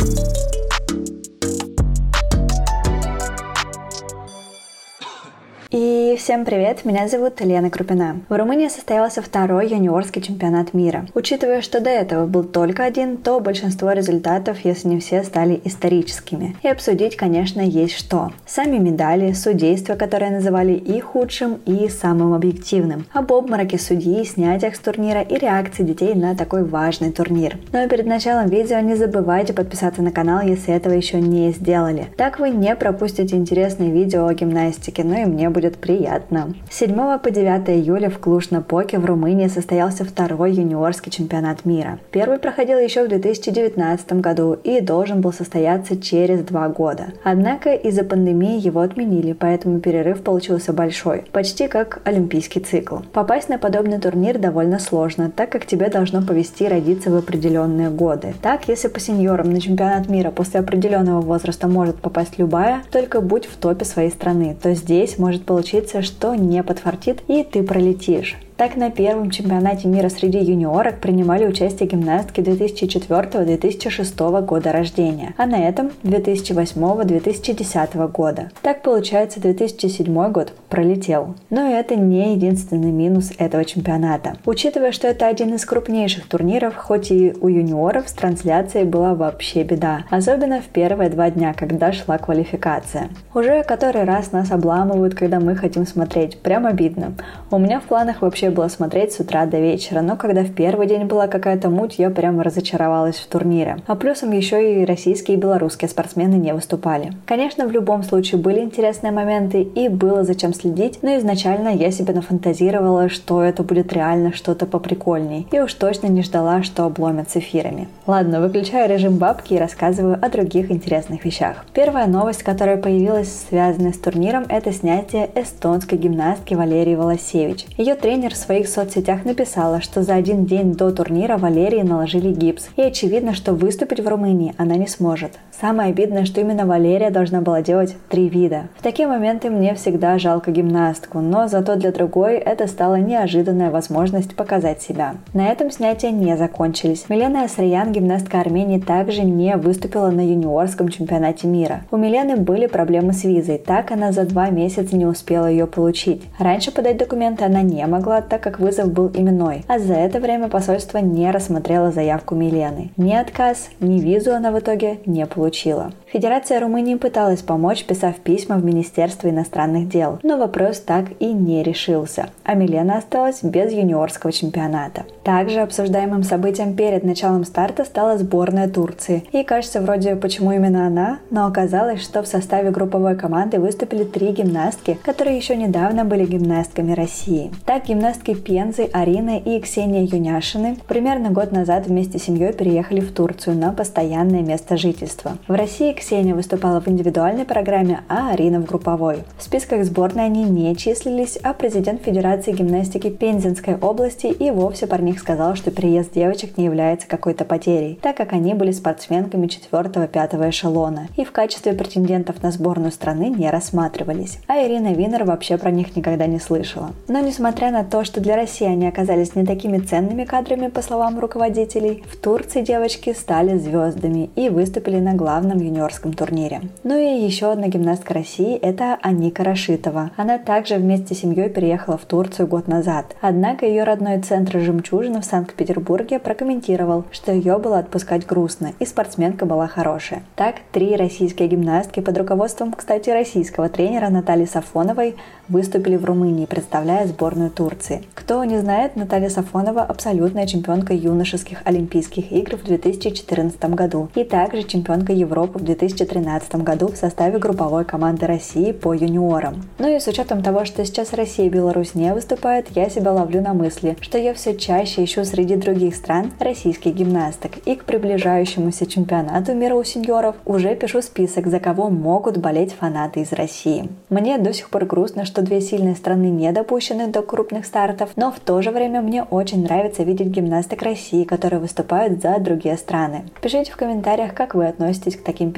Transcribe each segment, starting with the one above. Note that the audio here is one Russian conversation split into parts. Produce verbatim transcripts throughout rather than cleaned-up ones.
И всем привет, меня зовут Лена Крупина. В Румынии состоялся второй юниорский чемпионат мира. Учитывая, что до этого был только один, то большинство результатов, если не все, стали историческими. И обсудить, конечно, есть что. Сами медали, судейство, которое называли и худшим, и самым объективным. Об обмороке судьи, снятиях с турнира и реакции детей на такой важный турнир. Но перед началом видео не забывайте подписаться на канал, если этого еще не сделали. Так вы не пропустите интересные видео о гимнастике, ну и мне будет приятно. С седьмого по девятое июля в Клуж-Напоке в Румынии состоялся второй юниорский чемпионат мира. Первый проходил еще в две тысячи девятнадцатом году и должен был состояться через два года. Однако из-за пандемии его отменили, поэтому перерыв получился большой, почти как олимпийский цикл. Попасть на подобный турнир довольно сложно, так как тебе должно повезти родиться в определенные годы. Так, если по сеньорам на чемпионат мира после определенного возраста может попасть любая, только будь в топе своей страны, то здесь может получиться, что не подфартит и ты пролетишь. Так, на первом чемпионате мира среди юниорок принимали участие гимнастки две тысячи четвёртого — две тысячи шестого года рождения, а на этом две тысячи восьмого — две тысячи десятого года. Так получается, две тысячи седьмой год пролетел. Но это не единственный минус этого чемпионата. Учитывая, что это один из крупнейших турниров, хоть и у юниоров с трансляцией была вообще беда, особенно в первые два дня, когда шла квалификация. Уже который раз нас обламывают, когда мы хотим смотреть, прям обидно. У меня в планах вообще было смотреть с утра до вечера, но когда в первый день была какая-то муть, я прямо разочаровалась в турнире. А плюсом еще и российские и белорусские спортсмены не выступали. Конечно, в любом случае были интересные моменты и было зачем следить, но изначально я себе нафантазировала, что это будет реально что-то поприкольней, и уж точно не ждала, что обломят с эфирами. Ладно, выключаю режим бабки и рассказываю о других интересных вещах. Первая новость, которая появилась, связанная с турниром, это снятие эстонской гимнастки Валерии Волосевич. Ее тренер в своих соцсетях написала, что за один день до турнира Валерии наложили гипс, и очевидно, что выступить в Румынии она не сможет. Самое обидное, что именно Валерия должна была делать три вида. В такие моменты мне всегда жалко гимнастку, но зато для другой это стала неожиданная возможность показать себя. На этом снятия не закончились. Милена Асарян, гимнастка Армении, также не выступила на юниорском чемпионате мира. У Милены были проблемы с визой, так она за два месяца не успела ее получить. Раньше подать документы она не могла, так как вызов был именной, а за это время посольство не рассмотрело заявку Милены. Ни отказ, ни визу она в итоге не получила. Федерация Румынии пыталась помочь, писав письма в Министерство иностранных дел, но вопрос так и не решился, а Милена осталась без юниорского чемпионата. Также обсуждаемым событием перед началом старта стала сборная Турции. И кажется, вроде почему именно она, но оказалось, что в составе групповой команды выступили три гимнастки, которые еще недавно были гимнастками России. Так, гимнастки Пензы, Арина и Ксения Юняшины примерно год назад вместе с семьей переехали в Турцию на постоянное место жительства. В России Ксения выступала в индивидуальной программе, а Арина в групповой. В списках сборной они не числились, а президент Федерации гимнастики Пензенской области и вовсе про них сказал, что переезд девочек не является какой-то потерей, так как они были спортсменками четвёртого-пятого эшелона и в качестве претендентов на сборную страны не рассматривались. А Ирина Винер вообще про них никогда не слышала. Но несмотря на то, что для России они оказались не такими ценными кадрами, по словам руководителей, в Турции девочки стали звездами и выступили на главном юниорском турнире. Ну и еще одна гимнастка России – это Аника Рашитова. Она также вместе с семьей переехала в Турцию год назад. Однако ее родной центр «Жемчужина» в Санкт-Петербурге прокомментировал, что ее было отпускать грустно, и спортсменка была хорошая. Так, три российские гимнастки под руководством, кстати, российского тренера Натальи Сафоновой выступили в Румынии, представляя сборную Турции. Кто не знает, Наталья Сафонова – абсолютная чемпионка юношеских Олимпийских игр в две тысячи четырнадцатом году и также чемпионка Европы в две тысячи тринадцатом году в составе групповой команды России по юниорам. Ну и с учетом того, что сейчас Россия и Беларусь не выступают, я себя ловлю на мысли, что я все чаще ищу среди других стран российских гимнасток, и к приближающемуся чемпионату мира у сеньоров уже пишу список, за кого могут болеть фанаты из России. Мне до сих пор грустно, что две сильные страны не допущены до крупных стартов, но в то же время мне очень нравится видеть гимнасток России, которые выступают за другие страны. Пишите в комментариях, как вы относитесь к таким переменам.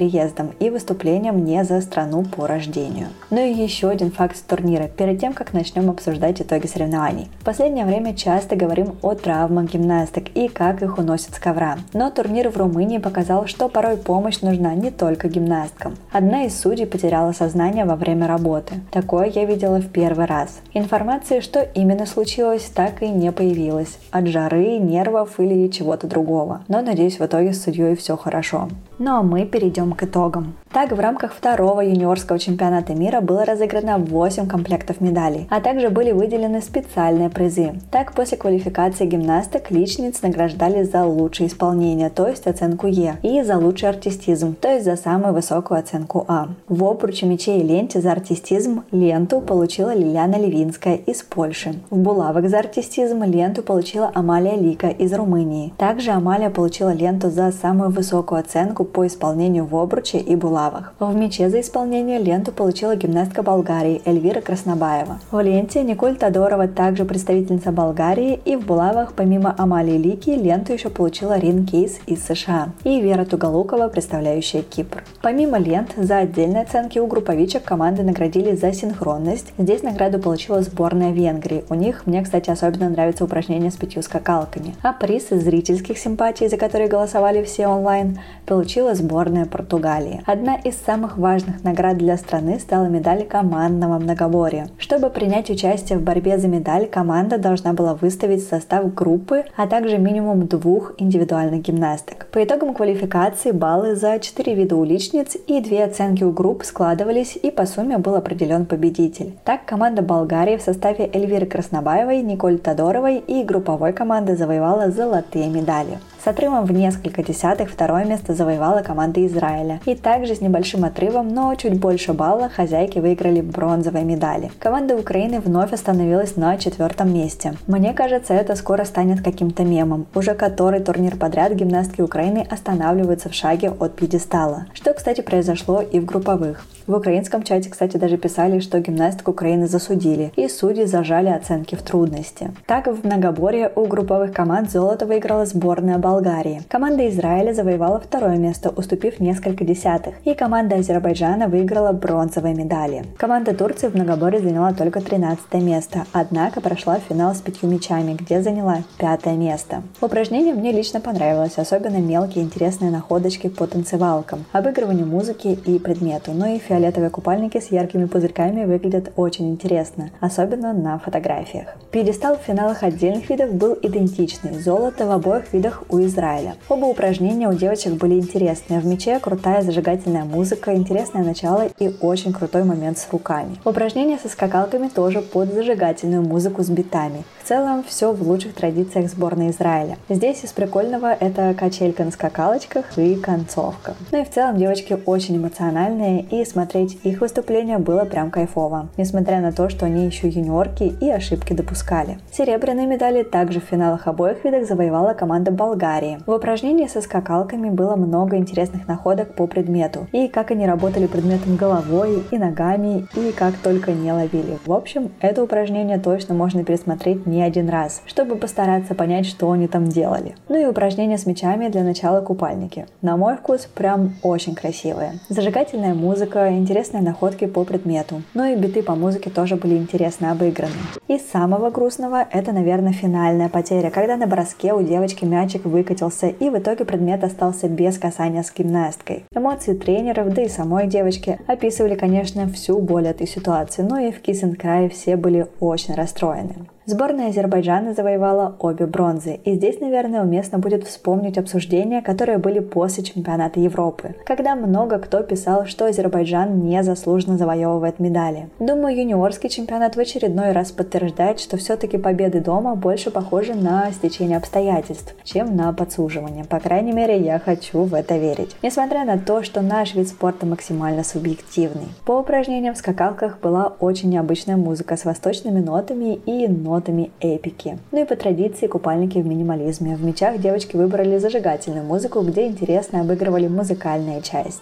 переездом и выступлением не за страну по рождению. Ну и еще один факт с турнира, перед тем, как начнем обсуждать итоги соревнований. В последнее время часто говорим о травмах гимнасток и как их уносят с ковра. Но турнир в Румынии показал, что порой помощь нужна не только гимнасткам. Одна из судей потеряла сознание во время работы. Такое я видела в первый раз. Информации, что именно случилось, так и не появилось. От жары, нервов или чего-то другого. Но надеюсь, в итоге с судьей все хорошо. Ну а мы перейдем к итогам. Так, в рамках второго юниорского чемпионата мира было разыграно восемь комплектов медалей, а также были выделены специальные призы. Так, после квалификации гимнасток личниц награждали за лучшее исполнение, то есть оценку Е, и за лучший артистизм, то есть за самую высокую оценку А. В обруче мечей и ленте за артистизм ленту получила Лиляна Левинская из Польши. В булавах за артистизм ленту получила Амалия Лика из Румынии. Также Амалия получила ленту за самую высокую оценку по исполнению в обруче и булавах. В мече за исполнение ленту получила гимнастка Болгарии Эльвира Краснобаева. В ленте Николь Тодорова, также представительница Болгарии, и в булавах помимо Амалии Лики ленту еще получила Рин Кейс из США и Вера Туголукова, представляющая Кипр. Помимо лент, за отдельные оценки у групповичек команды наградили за синхронность. Здесь награду получила сборная Венгрии. У них мне, кстати, особенно нравится упражнение с пятью скакалками. А приз из зрительских симпатий, за которые голосовали все онлайн, получила сборная Португалии. Одна из самых важных наград для страны стала медаль командного многоборья. Чтобы принять участие в борьбе за медаль, команда должна была выставить состав группы, а также минимум двух индивидуальных гимнасток. По итогам квалификации баллы за четыре вида у личниц и две оценки у групп складывались, и по сумме был определен победитель. Так, команда Болгарии в составе Эльвиры Краснобаевой, Николь Тодоровой и групповой команды завоевала золотые медали. С отрывом в несколько десятых второе место завоевала команда Израиля. И также с небольшим отрывом, но чуть больше балла, хозяйки выиграли бронзовые медали. Команда Украины вновь остановилась на четвертом месте. Мне кажется, это скоро станет каким-то мемом. Уже который турнир подряд гимнастки Украины останавливаются в шаге от пьедестала. Что, кстати, произошло и в групповых. В украинском чате, кстати, даже писали, что гимнасток Украины засудили, и судьи зажали оценки в трудности. Так, в многоборье у групповых команд золото выиграла сборная Болгарии. Команда Израиля завоевала второе место, уступив несколько десятых, и команда Азербайджана выиграла бронзовые медали. Команда Турции в многоборье заняла только тринадцатое место, однако прошла в финал с пятью мячами, где заняла пятое место. Упражнение мне лично понравилось, особенно мелкие интересные находочки по танцевалкам, обыгрыванию музыки и предмету, но и фиолетовые купальники с яркими пузырьками выглядят очень интересно, особенно на фотографиях. Пьедестал в финалах отдельных видов был идентичный, золото в обоих видах у Израиля. Оба упражнения у девочек были интересные. В мяче крутая зажигательная музыка, интересное начало и очень крутой момент с руками. Упражнения со скакалками тоже под зажигательную музыку с битами. В целом все в лучших традициях сборной Израиля. Здесь из прикольного это качелька на скакалочках и концовка. Ну и в целом девочки очень эмоциональные, и смотреть их выступления было прям кайфово, несмотря на то, что они еще юниорки и ошибки допускали. Серебряные медали также в финалах обоих видах завоевала команда Болгарии. В упражнении со скакалками было много интересных находок по предмету, и как они работали предметом головой и ногами, и как только не ловили. В общем, это упражнение точно можно пересмотреть не один раз, чтобы постараться понять, что они там делали. Ну и упражнения с мячами для начала купальники. На мой вкус прям очень красивые. Зажигательная музыка, интересные находки по предмету. Ну и биты по музыке тоже были интересно обыграны. Из самого грустного это, наверное, финальная потеря, когда на броске у девочки мячик выкатился, и в итоге предмет остался без касания с гимнасткой. Эмоции тренеров, да и самой девочки описывали, конечно, всю боль этой ситуации, но и в Кисенкрае все были очень расстроены. Сборная Азербайджана завоевала обе бронзы, и здесь, наверное, уместно будет вспомнить обсуждения, которые были после чемпионата Европы, когда много кто писал, что Азербайджан незаслуженно завоевывает медали. Думаю, юниорский чемпионат в очередной раз подтверждает, что все-таки победы дома больше похожи на стечение обстоятельств, чем на подсуживание. По крайней мере, я хочу в это верить. Несмотря на то, что наш вид спорта максимально субъективный. По упражнениям в скакалках была очень необычная музыка с восточными нотами и нотами нотами эпики. Ну и по традиции купальники в минимализме. В мячах девочки выбрали зажигательную музыку, где интересно обыгрывали музыкальные части.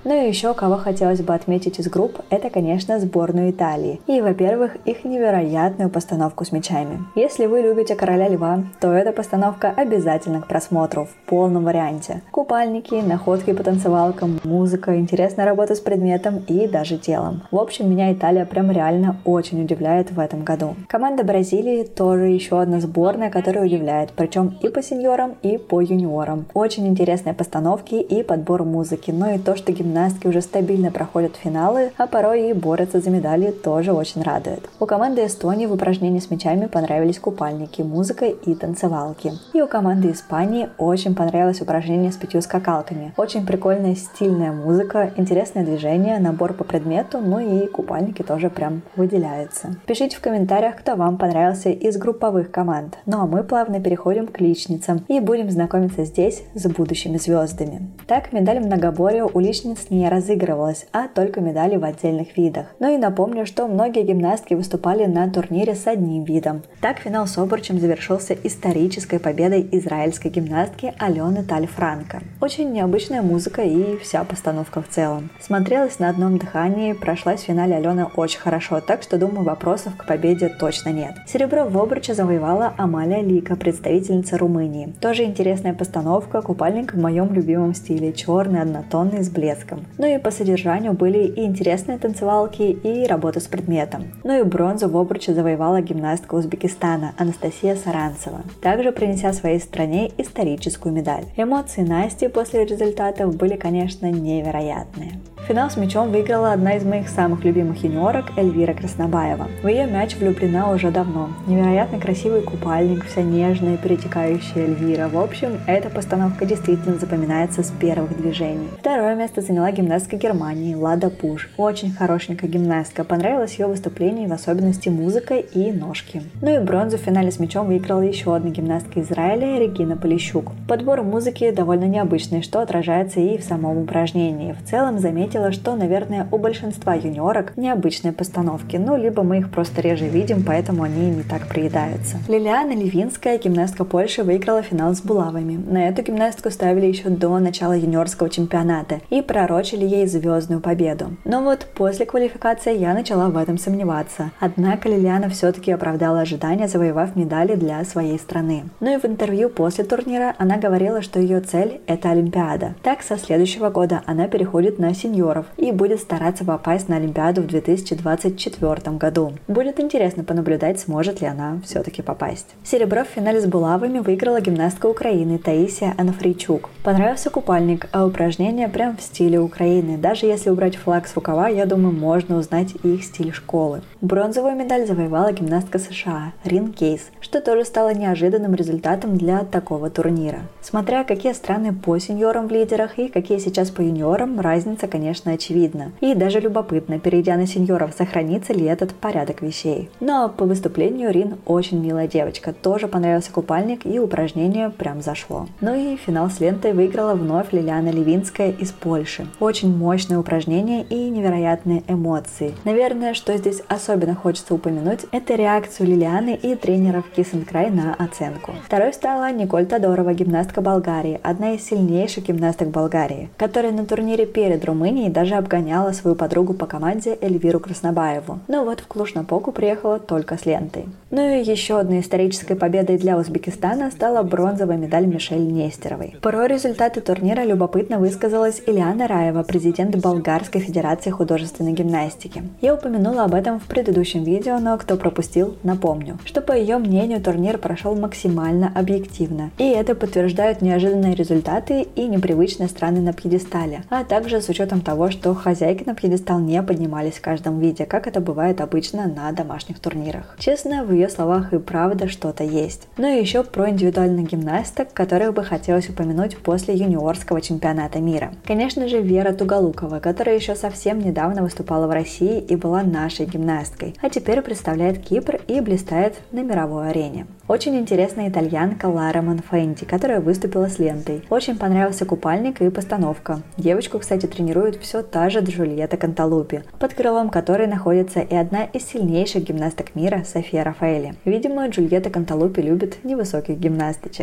Ну и еще кого хотелось бы отметить из групп, это, конечно, сборную Италии. И, во-первых, их невероятную постановку с мячами. Если вы любите Короля Льва, то эта постановка обязательно к просмотру в полном варианте. Купальники, находки по танцевалкам, музыка, интересная работа с предметом и даже телом. В общем, меня Италия прям реально очень удивляет в этом году. Команда Бразилии тоже еще одна сборная, которая удивляет, причем и по сеньорам, и по юниорам. Очень интересные постановки и подбор музыки, но и то, что гимнастки уже стабильно проходят финалы, а порой и борются за медали, тоже очень радует. У команды Эстонии в упражнении с мячами понравились купальники, музыка и танцевалки. И у команды Испании очень понравилось упражнение с пятью скакалками. Очень прикольная стильная музыка, интересное движение, набор по предмету, ну и купальники тоже прям выделяются. Пишите в комментариях, кто вам понравился из групповых команд. Ну а мы плавно переходим к личницам и будем знакомиться здесь с будущими звездами. Так, медаль многоборья у личниц не разыгрывалась, а только медали в отдельных видах. Ну и напомню, что многие гимнастки выступали на турнире с одним видом. Так, финал с обручем завершился исторической победой израильской гимнастки Алены Таль-Франко. Очень необычная музыка и вся постановка в целом. Смотрелась на одном дыхании, прошлась в финале Алена очень хорошо, так что, думаю, вопросов к победе точно нет. Серебро в обруче завоевала Амалия Лика, представительница Румынии. Тоже интересная постановка, купальник в моем любимом стиле, черный, однотонный, с блеском. Ну и по содержанию были и интересные танцевалки, и работа с предметом. Ну и бронзу в обруче завоевала гимнастка Узбекистана Анастасия Саранцева, также принеся своей стране историческую медаль. Эмоции Насти после результатов были, конечно, невероятные. Финал с мячом выиграла одна из моих самых любимых юниорок Эльвира Краснобаева. В ее мяч влюблена уже давно. Невероятно красивый купальник, вся нежная, перетекающая Эльвира. В общем, эта постановка действительно запоминается с первых движений. Второе место заняла гимнастка Германии Лада Пуш. Очень хорошенькая гимнастка. Понравилось ее выступление, в особенности музыка и ножки. Ну и бронзу в финале с мячом выиграла еще одна гимнастка Израиля Регина Полищук. Подбор музыки довольно необычный, что отражается и в самом упражнении. В целом заметила, что, наверное, у большинства юниорок необычные постановки, ну, либо мы их просто реже видим, поэтому они не так приедаются. Лилиана Левинская, гимнастка Польши, выиграла финал с булавами. На эту гимнастку ставили еще до начала юниорского чемпионата и пророчили ей звездную победу. Но вот после квалификации я начала в этом сомневаться. Однако Лилиана все-таки оправдала ожидания, завоевав медали для своей страны. Ну и в интервью после турнира она говорила, что ее цель – это Олимпиада. Так, со следующего года она переходит на сеньор и будет стараться попасть на Олимпиаду в две тысячи двадцать четвёртом году. Будет интересно понаблюдать, сможет ли она все-таки попасть. Серебро в финале с булавами выиграла гимнастка Украины Таисия Анафрийчук. Понравился купальник, а упражнения прям в стиле Украины. Даже если убрать флаг с рукава, я думаю, можно узнать их стиль школы. Бронзовую медаль завоевала гимнастка США Рин Кейс, что тоже стало неожиданным результатом для такого турнира. Смотря какие страны по сеньорам в лидерах и какие сейчас по юниорам, разница, конечно, очевидно. И даже любопытно, перейдя на сеньоров, сохранится ли этот порядок вещей. Но по выступлению Рин очень милая девочка. Тоже понравился купальник и упражнение прям зашло. Ну и финал с лентой выиграла вновь Лилиана Левинская из Польши. Очень мощное упражнение и невероятные эмоции. Наверное, что здесь особенно хочется упомянуть, это реакцию Лилианы и тренеров Kiss and Cry на оценку. Второй стала Николь Тодорова, гимнастка Болгарии, одна из сильнейших гимнасток Болгарии, которая на турнире перед Румынией даже обгоняла свою подругу по команде Эльвиру Краснобаеву. Но вот в Клуж-Напоку приехала только с лентой. Ну и еще одной исторической победой для Узбекистана стала бронзовая медаль Мишель Нестеровой. Про результаты турнира любопытно высказалась Ильяна Раева, президент Болгарской федерации художественной гимнастики. Я упомянула об этом в предыдущем видео, но кто пропустил, напомню, что по ее мнению турнир прошел максимально объективно. И это подтверждают неожиданные результаты и непривычные страны на пьедестале, а также с учетом того, что хозяйки на пьедестал не поднимались в каждом виде, как это бывает обычно на домашних турнирах. Честно, в ее словах и правда что-то есть. Ну и еще про индивидуальных гимнасток, которых бы хотелось упомянуть после юниорского чемпионата мира. Конечно же, Вера Туголукова, которая еще совсем недавно выступала в России и была нашей гимнасткой, а теперь представляет Кипр и блистает на мировой арене. Очень интересная итальянка Лара Манфенти, которая выступила с лентой. Очень понравился купальник и постановка. Девочку, кстати, тренирует все та же Джульетта Канталупи, под крылом которой находится и одна из сильнейших гимнасток мира София Рафаэли. Видимо, Джульетта Канталупи любит невысоких гимнасточек.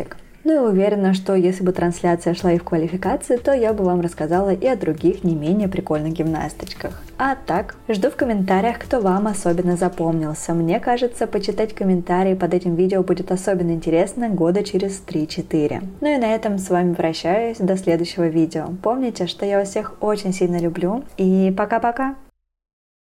Ну и уверена, что если бы трансляция шла и в квалификации, то я бы вам рассказала и о других не менее прикольных гимнасточках. А так, жду в комментариях, кто вам особенно запомнился. Мне кажется, почитать комментарии под этим видео будет особенно интересно года через три-четыре. Ну и на этом с вами прощаюсь, до следующего видео. Помните, что я вас всех очень сильно люблю, и пока-пока!